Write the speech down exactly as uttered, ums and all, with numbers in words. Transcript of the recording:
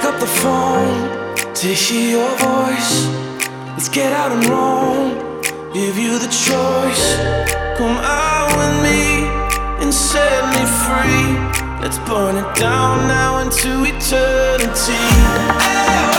pick up the phone to hear your voice. Let's get out and roam, give you the choice. Come out with me and set me free. Let's burn it down now into eternity.